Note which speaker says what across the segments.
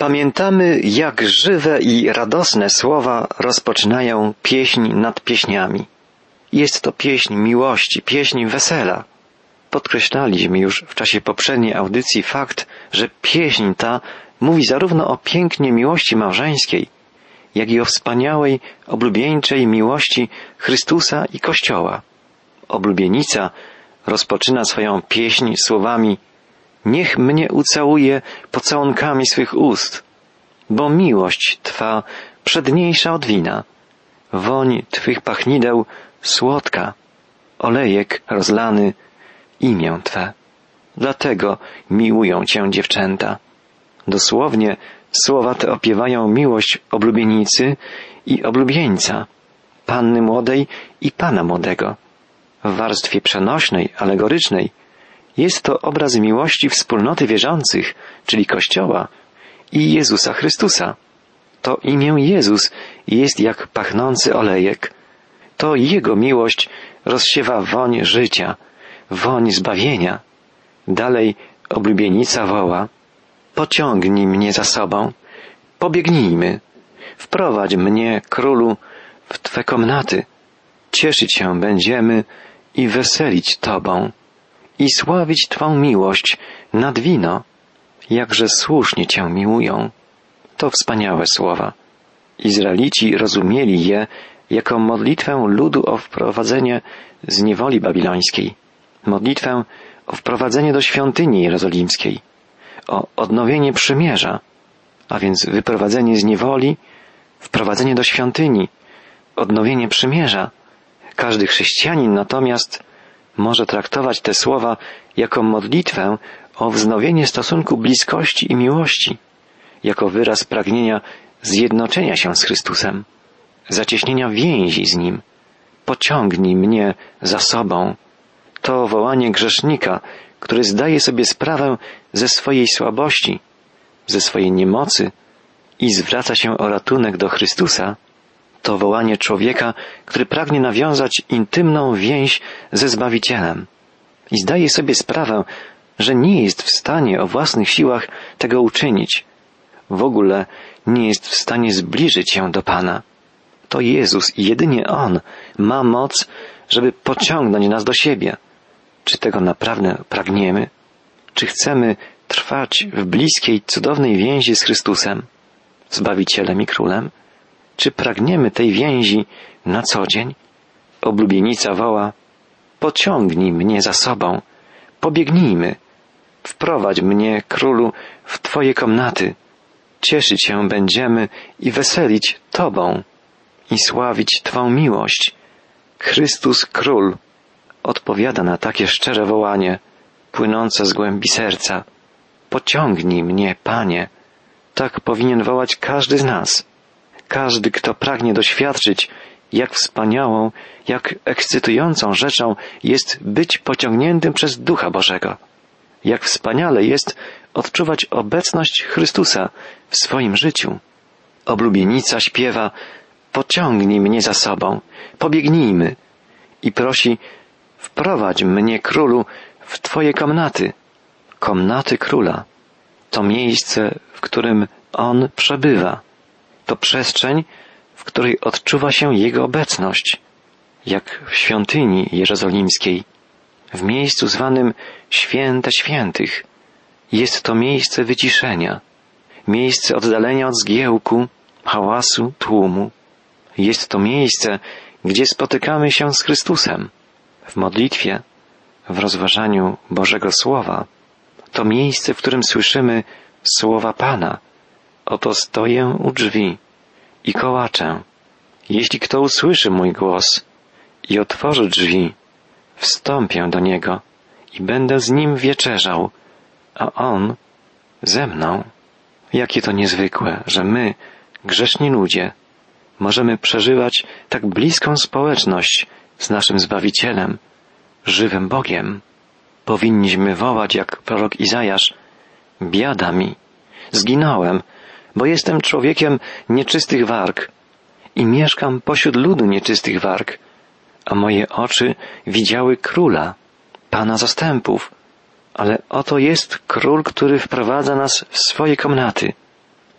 Speaker 1: Pamiętamy, jak żywe i radosne słowa rozpoczynają pieśń nad pieśniami. Jest to pieśń miłości, pieśń wesela. Podkreślaliśmy już w czasie poprzedniej audycji fakt, że pieśń ta mówi zarówno o pięknie miłości małżeńskiej, jak i o wspaniałej, oblubieńczej miłości Chrystusa i Kościoła. Oblubienica rozpoczyna swoją pieśń słowami: niech mnie ucałuje pocałunkami swych ust, bo miłość Twa przedniejsza od wina, woń Twych pachnideł słodka, olejek rozlany, imię Twe. Dlatego miłują Cię dziewczęta. Dosłownie słowa te opiewają miłość oblubienicy i oblubieńca, panny młodej i pana młodego. W warstwie przenośnej, alegorycznej jest to obraz miłości wspólnoty wierzących, czyli Kościoła, i Jezusa Chrystusa. To imię Jezus jest jak pachnący olejek. To Jego miłość rozsiewa woń życia, woń zbawienia. Dalej oblubienica woła: pociągnij mnie za sobą, pobiegnijmy, wprowadź mnie, Królu, w Twe komnaty. Cieszyć się będziemy i weselić Tobą i sławić Twą miłość nad wino, jakże słusznie Cię miłują. To wspaniałe słowa. Izraelici rozumieli je jako modlitwę ludu o wprowadzenie z niewoli babilońskiej, modlitwę o wprowadzenie do świątyni jerozolimskiej, o odnowienie przymierza, a więc wyprowadzenie z niewoli, wprowadzenie do świątyni, odnowienie przymierza. Każdy chrześcijanin natomiast może traktować te słowa jako modlitwę o wznowienie stosunku bliskości i miłości, jako wyraz pragnienia zjednoczenia się z Chrystusem, zacieśnienia więzi z Nim. Pociągnij mnie za sobą. To wołanie grzesznika, który zdaje sobie sprawę ze swojej słabości, ze swojej niemocy i zwraca się o ratunek do Chrystusa. To wołanie człowieka, który pragnie nawiązać intymną więź ze Zbawicielem i zdaje sobie sprawę, że nie jest w stanie o własnych siłach tego uczynić. W ogóle nie jest w stanie zbliżyć się do Pana. To Jezus i jedynie On ma moc, żeby pociągnąć nas do siebie. Czy tego naprawdę pragniemy? Czy chcemy trwać w bliskiej, cudownej więzi z Chrystusem, Zbawicielem i Królem? Czy pragniemy tej więzi na co dzień? Oblubienica woła: pociągnij mnie za sobą, pobiegnijmy, wprowadź mnie, Królu, w Twoje komnaty. Cieszyć się będziemy i weselić Tobą i sławić Twą miłość. Chrystus Król odpowiada na takie szczere wołanie, płynące z głębi serca. Pociągnij mnie, Panie. Tak powinien wołać każdy z nas. Każdy, kto pragnie doświadczyć, jak wspaniałą, jak ekscytującą rzeczą jest być pociągniętym przez Ducha Bożego. Jak wspaniale jest odczuwać obecność Chrystusa w swoim życiu. Oblubienica śpiewa: pociągnij mnie za sobą, pobiegnijmy, i prosi: wprowadź mnie, Królu, w Twoje komnaty. Komnaty Króla to miejsce, w którym On przebywa. To przestrzeń, w której odczuwa się Jego obecność, jak w świątyni jerozolimskiej, w miejscu zwanym Święte Świętych. Jest to miejsce wyciszenia, miejsce oddalenia od zgiełku, hałasu, tłumu. Jest to miejsce, gdzie spotykamy się z Chrystusem w modlitwie, w rozważaniu Bożego Słowa. To miejsce, w którym słyszymy słowa Pana: oto stoję u drzwi i kołaczę. Jeśli kto usłyszy mój głos i otworzy drzwi, wstąpię do niego i będę z nim wieczerzał, a on ze mną. Jakie to niezwykłe, że my, grzeszni ludzie, możemy przeżywać tak bliską społeczność z naszym Zbawicielem, żywym Bogiem. Powinniśmy wołać jak prorok Izajasz: biada mi, zginąłem, bo jestem człowiekiem nieczystych warg i mieszkam pośród ludu nieczystych warg, a moje oczy widziały Króla, Pana zastępów. Ale oto jest Król, który wprowadza nas w swoje komnaty.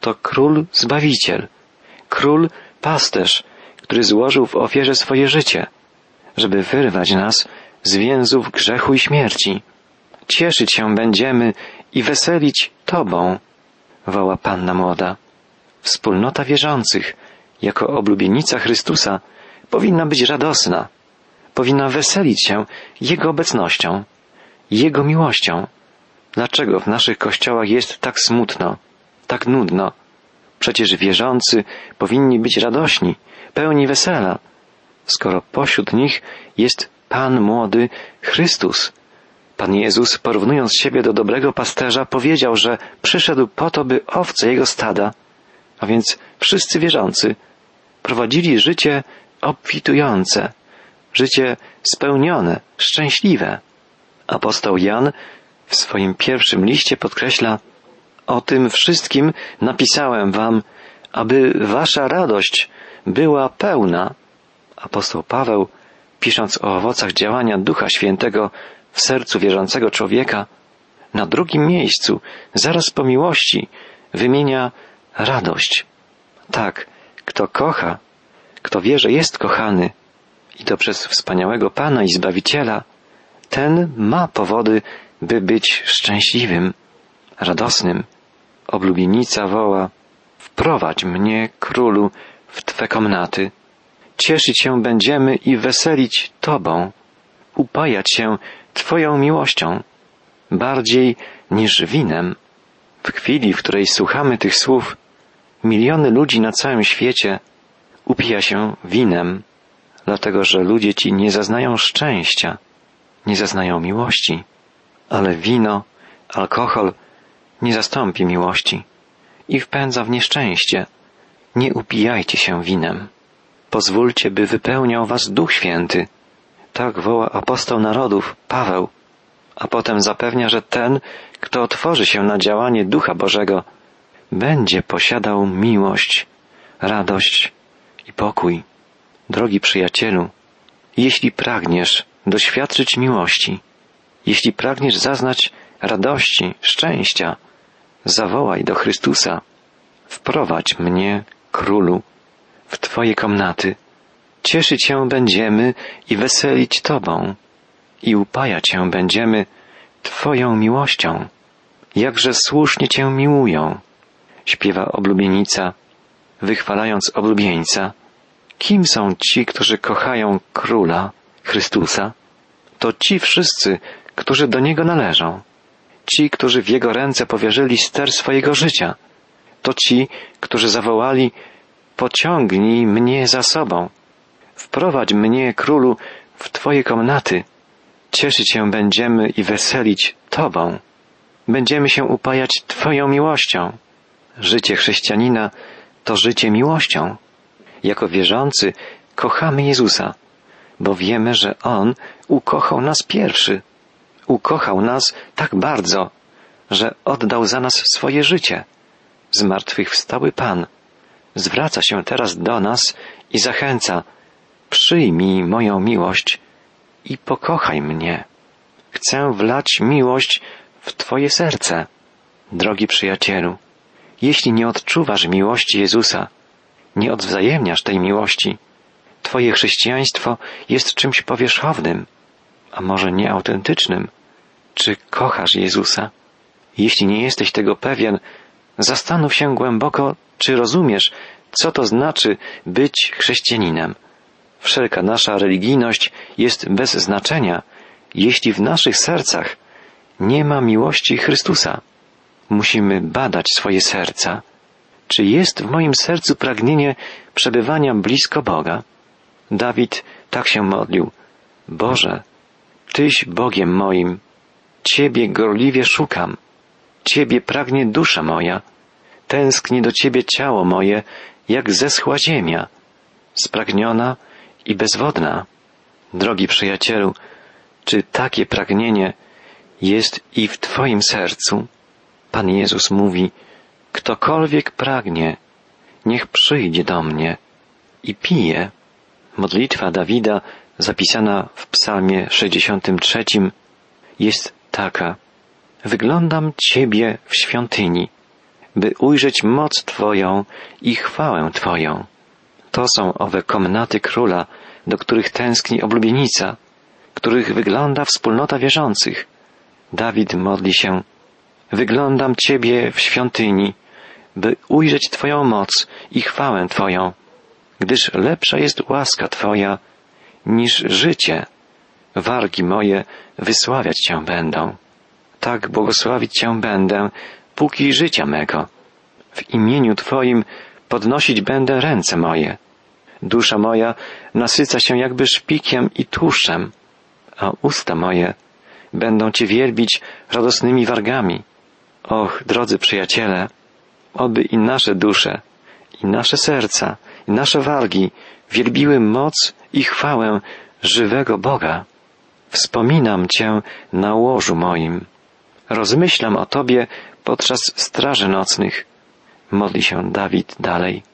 Speaker 1: To Król Zbawiciel, Król Pasterz, który złożył w ofierze swoje życie, żeby wyrwać nas z więzów grzechu i śmierci. Cieszyć się będziemy i weselić Tobą, woła Panna Młoda. Wspólnota wierzących, jako oblubienica Chrystusa, powinna być radosna, powinna weselić się Jego obecnością, Jego miłością. Dlaczego w naszych kościołach jest tak smutno, tak nudno? Przecież wierzący powinni być radośni, pełni wesela, skoro pośród nich jest Pan Młody Chrystus. Pan Jezus, porównując siebie do dobrego pasterza, powiedział, że przyszedł po to, by owce Jego stada, a więc wszyscy wierzący, prowadzili życie obfitujące, życie spełnione, szczęśliwe. Apostoł Jan w swoim pierwszym liście podkreśla: o tym wszystkim napisałem wam, aby wasza radość była pełna. Apostoł Paweł, pisząc o owocach działania Ducha Świętego w sercu wierzącego człowieka, na drugim miejscu, zaraz po miłości, wymienia radość. Tak, kto kocha, kto wie, że jest kochany, i to przez wspaniałego Pana i Zbawiciela, ten ma powody, by być szczęśliwym, radosnym. Oblubienica woła: wprowadź mnie, Królu, w Twe komnaty. Cieszyć się będziemy i weselić Tobą, upajać się Twoją miłością, bardziej niż winem. W chwili, w której słuchamy tych słów, miliony ludzi na całym świecie upija się winem, dlatego że ludzie ci nie zaznają szczęścia, nie zaznają miłości, ale wino, alkohol nie zastąpi miłości i wpędza w nieszczęście. Nie upijajcie się winem. Pozwólcie, by wypełniał was Duch Święty. Tak woła apostoł narodów, Paweł, a potem zapewnia, że ten, kto otworzy się na działanie Ducha Bożego, będzie posiadał miłość, radość i pokój. Drogi przyjacielu, jeśli pragniesz doświadczyć miłości, jeśli pragniesz zaznać radości, szczęścia, zawołaj do Chrystusa: wprowadź mnie, Królu, w Twoje komnaty. Cieszyć się będziemy i weselić Tobą i upajać się będziemy Twoją miłością. Jakże słusznie Cię miłują, śpiewa oblubienica, wychwalając oblubieńca. Kim są ci, którzy kochają Króla, Chrystusa? To ci wszyscy, którzy do Niego należą. Ci, którzy w Jego ręce powierzyli ster swojego życia. To ci, którzy zawołali: pociągnij mnie za sobą. Wprowadź mnie, Królu, w Twoje komnaty. Cieszyć się będziemy i weselić Tobą. Będziemy się upajać Twoją miłością. Życie chrześcijanina to życie miłością. Jako wierzący kochamy Jezusa, bo wiemy, że On ukochał nas pierwszy. Ukochał nas tak bardzo, że oddał za nas swoje życie. Zmartwychwstały Pan zwraca się teraz do nas i zachęca: przyjmij moją miłość i pokochaj mnie. Chcę wlać miłość w Twoje serce. Drogi przyjacielu, jeśli nie odczuwasz miłości Jezusa, nie odwzajemniasz tej miłości, Twoje chrześcijaństwo jest czymś powierzchownym, a może nieautentycznym. Czy kochasz Jezusa? Jeśli nie jesteś tego pewien, zastanów się głęboko, czy rozumiesz, co to znaczy być chrześcijaninem. Wszelka nasza religijność jest bez znaczenia, jeśli w naszych sercach nie ma miłości Chrystusa. Musimy badać swoje serca. Czy jest w moim sercu pragnienie przebywania blisko Boga? Dawid tak się modlił: Boże, Tyś Bogiem moim, Ciebie gorliwie szukam, Ciebie pragnie dusza moja, tęskni do Ciebie ciało moje, jak zeschła ziemia, spragniona i bezwodna. Drogi przyjacielu, czy takie pragnienie jest i w Twoim sercu? Pan Jezus mówi: ktokolwiek pragnie, niech przyjdzie do mnie i pije. Modlitwa Dawida, zapisana w Psalmie 63, jest taka: wyglądam Ciebie w świątyni, by ujrzeć moc Twoją i chwałę Twoją. To są owe komnaty Króla, do których tęskni oblubienica, których wygląda wspólnota wierzących. Dawid modli się: wyglądam Ciebie w świątyni, by ujrzeć Twoją moc i chwałę Twoją, gdyż lepsza jest łaska Twoja niż życie. Wargi moje wysławiać Cię będą. Tak błogosławić Cię będę, póki życia mego. W imieniu Twoim podnosić będę ręce moje. Dusza moja nasyca się jakby szpikiem i tłuszczem, a usta moje będą Cię wielbić radosnymi wargami. Och, drodzy przyjaciele, oby i nasze dusze, i nasze serca, i nasze wargi wielbiły moc i chwałę żywego Boga. Wspominam Cię na łożu moim. Rozmyślam o Tobie podczas straży nocnych. Modli się Dawid dalej.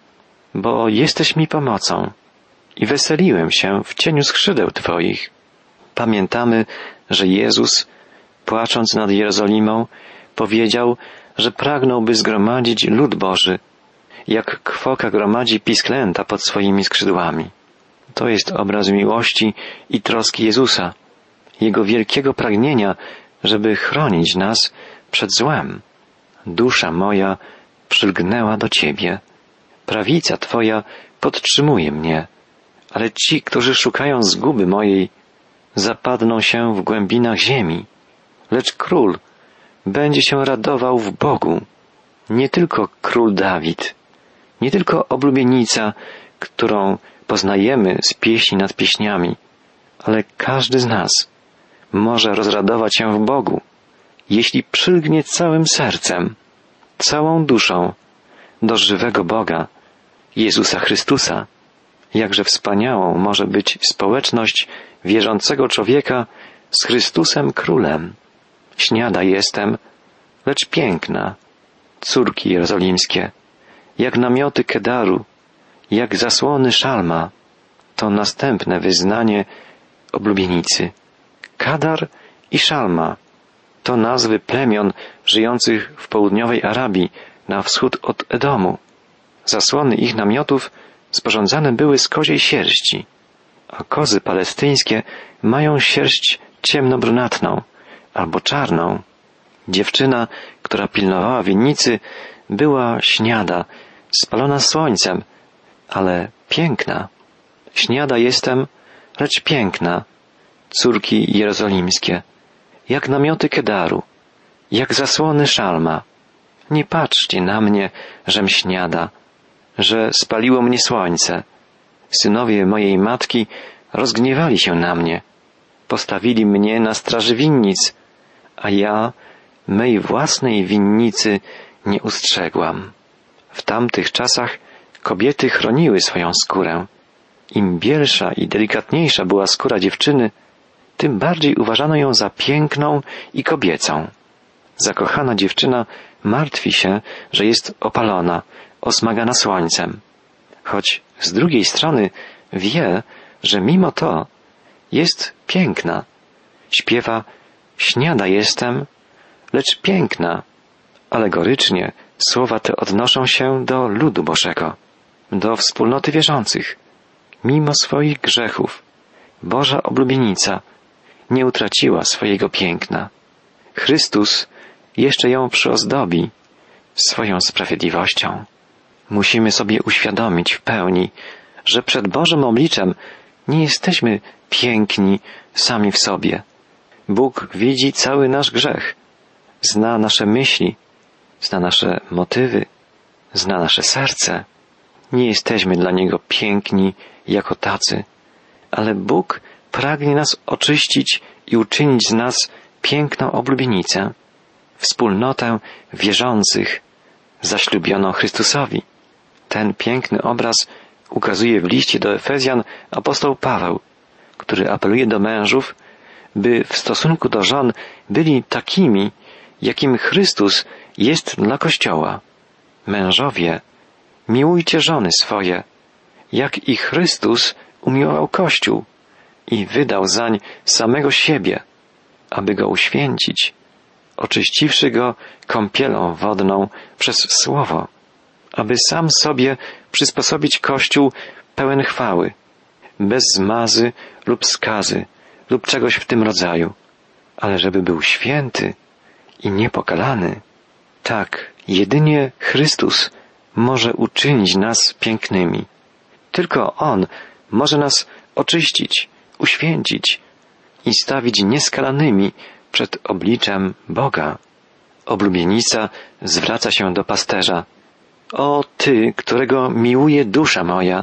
Speaker 1: Bo jesteś mi pomocą i weseliłem się w cieniu skrzydeł Twoich. Pamiętamy, że Jezus, płacząc nad Jerozolimą, powiedział, że pragnąłby zgromadzić lud Boży, jak kwoka gromadzi pisklęta pod swoimi skrzydłami. To jest obraz miłości i troski Jezusa, Jego wielkiego pragnienia, żeby chronić nas przed złem. Dusza moja przylgnęła do Ciebie. Prawica Twoja podtrzymuje mnie, ale ci, którzy szukają zguby mojej, zapadną się w głębinach ziemi. Lecz król będzie się radował w Bogu. Nie tylko król Dawid, nie tylko oblubienica, którą poznajemy z pieśni nad pieśniami, ale każdy z nas może rozradować się w Bogu, jeśli przylgnie całym sercem, całą duszą do żywego Boga, Jezusa Chrystusa. Jakże wspaniałą może być społeczność wierzącego człowieka z Chrystusem Królem. Śniada jestem, lecz piękna, córki jerozolimskie, jak namioty Kedaru, jak zasłony Szalma. To następne wyznanie oblubienicy. Kadar i Szalma to nazwy plemion żyjących w południowej Arabii, na wschód od Edomu. Zasłony ich namiotów sporządzane były z koziej sierści, a kozy palestyńskie mają sierść ciemnobrunatną albo czarną. Dziewczyna, która pilnowała winnicy, była śniada, spalona słońcem, ale piękna. Śniada jestem, lecz piękna, córki jerozolimskie, jak namioty Kedaru, jak zasłony Szalma. Nie patrzcie na mnie, żem śniada, że spaliło mnie słońce. Synowie mojej matki rozgniewali się na mnie. Postawili mnie na straży winnic, a ja mej własnej winnicy nie ustrzegłam. W tamtych czasach kobiety chroniły swoją skórę. Im bielsza i delikatniejsza była skóra dziewczyny, tym bardziej uważano ją za piękną i kobiecą. Zakochana dziewczyna martwi się, że jest opalona, osmagana słońcem, choć z drugiej strony wie, że mimo to jest piękna. Śpiewa: śniada jestem, lecz piękna. Alegorycznie słowa te odnoszą się do ludu Bożego, do wspólnoty wierzących. Mimo swoich grzechów Boża oblubienica nie utraciła swojego piękna. Chrystus jeszcze ją przyozdobi swoją sprawiedliwością. Musimy sobie uświadomić w pełni, że przed Bożym obliczem nie jesteśmy piękni sami w sobie. Bóg widzi cały nasz grzech, zna nasze myśli, zna nasze motywy, zna nasze serce. Nie jesteśmy dla Niego piękni jako tacy, ale Bóg pragnie nas oczyścić i uczynić z nas piękną oblubienicę, wspólnotę wierzących, zaślubioną Chrystusowi. Ten piękny obraz ukazuje w liście do Efezjan apostoł Paweł, który apeluje do mężów, by w stosunku do żon byli takimi, jakim Chrystus jest dla Kościoła. Mężowie, miłujcie żony swoje, jak i Chrystus umiłował Kościół i wydał zań samego siebie, aby go uświęcić, oczyściwszy go kąpielą wodną przez Słowo, aby sam sobie przysposobić Kościół pełen chwały, bez zmazy lub skazy lub czegoś w tym rodzaju, ale żeby był święty i niepokalany. Tak, jedynie Chrystus może uczynić nas pięknymi. Tylko On może nas oczyścić, uświęcić i stawić nieskalanymi przed obliczem Boga. Oblubienica zwraca się do pasterza. O Ty, którego miłuje dusza moja,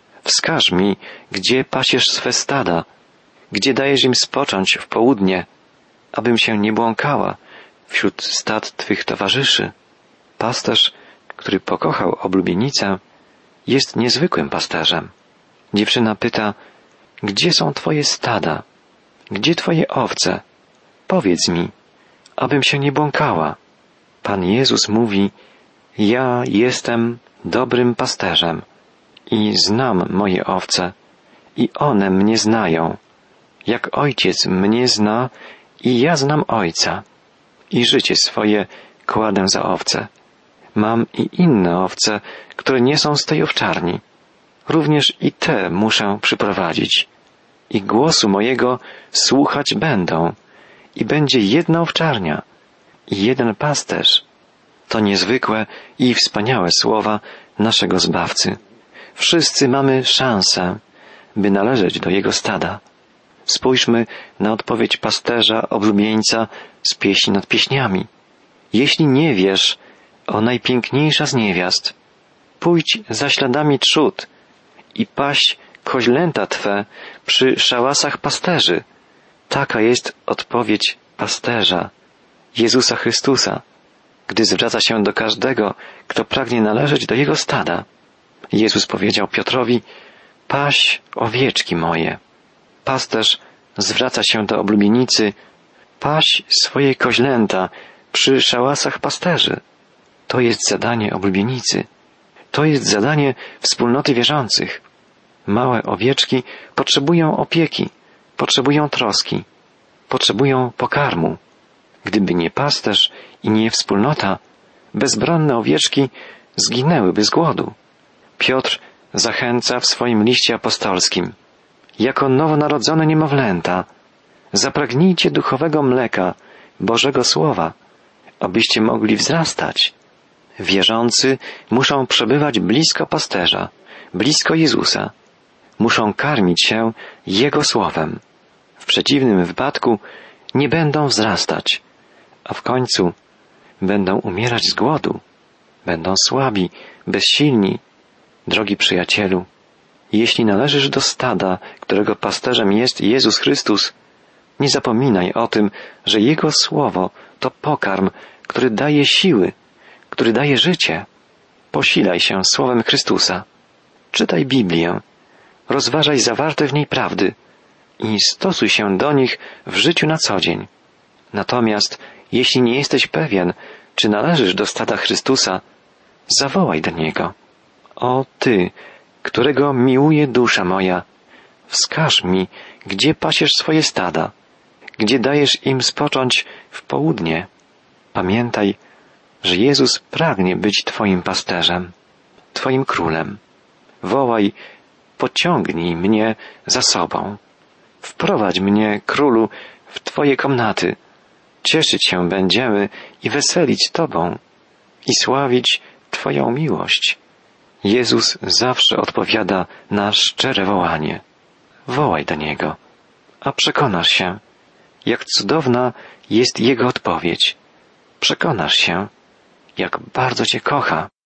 Speaker 1: wskaż mi, gdzie pasiesz swe stada, gdzie dajesz im spocząć w południe, abym się nie błąkała wśród stad Twych towarzyszy. Pasterz, który pokochał oblubienicę, jest niezwykłym pasterzem. Dziewczyna pyta, gdzie są Twoje stada? Gdzie Twoje owce? Powiedz mi, abym się nie błąkała. Pan Jezus mówi, ja jestem dobrym pasterzem i znam moje owce i one mnie znają, jak Ojciec mnie zna i ja znam Ojca i życie swoje kładę za owce. Mam i inne owce, które nie są z tej owczarni. Również i te muszę przyprowadzić. I głosu mojego słuchać będą. I będzie jedna owczarnia i jeden pasterz. To niezwykłe i wspaniałe słowa naszego Zbawcy. Wszyscy mamy szansę, by należeć do Jego stada. Spójrzmy na odpowiedź pasterza, oblubieńca z pieśni nad pieśniami. Jeśli nie wiesz, o najpiękniejsza z niewiast, pójdź za śladami trzód i paść koźlęta Twe przy szałasach pasterzy. Taka jest odpowiedź pasterza, Jezusa Chrystusa, gdy zwraca się do każdego, kto pragnie należeć do Jego stada. Jezus powiedział Piotrowi, paś owieczki moje. Pasterz zwraca się do oblubienicy, paś swoje koźlęta przy szałasach pasterzy. To jest zadanie oblubienicy. To jest zadanie wspólnoty wierzących. Małe owieczki potrzebują opieki, potrzebują troski, potrzebują pokarmu. Gdyby nie pasterz i nie wspólnota, bezbronne owieczki zginęłyby z głodu. Piotr zachęca w swoim liście apostolskim. Jako nowonarodzone niemowlęta, zapragnijcie duchowego mleka, Bożego Słowa, abyście mogli wzrastać. Wierzący muszą przebywać blisko pasterza, blisko Jezusa. Muszą karmić się Jego Słowem. W przeciwnym wypadku nie będą wzrastać, a w końcu będą umierać z głodu. Będą słabi, bezsilni. Drogi przyjacielu, jeśli należysz do stada, którego pasterzem jest Jezus Chrystus, nie zapominaj o tym, że Jego Słowo to pokarm, który daje siły, który daje życie. Posilaj się Słowem Chrystusa. Czytaj Biblię, rozważaj zawarte w niej prawdy i stosuj się do nich w życiu na co dzień. Natomiast jeśli nie jesteś pewien, czy należysz do stada Chrystusa, zawołaj do Niego. O Ty, którego miłuje dusza moja, wskaż mi, gdzie pasiesz swoje stada, gdzie dajesz im spocząć w południe. Pamiętaj, że Jezus pragnie być Twoim pasterzem, Twoim królem. Wołaj, pociągnij mnie za sobą. Wprowadź mnie, królu, w Twoje komnaty. Cieszyć się będziemy i weselić Tobą i sławić Twoją miłość. Jezus zawsze odpowiada na szczere wołanie. Wołaj do Niego, a przekonasz się, jak cudowna jest Jego odpowiedź. Przekonasz się, jak bardzo Cię kocha.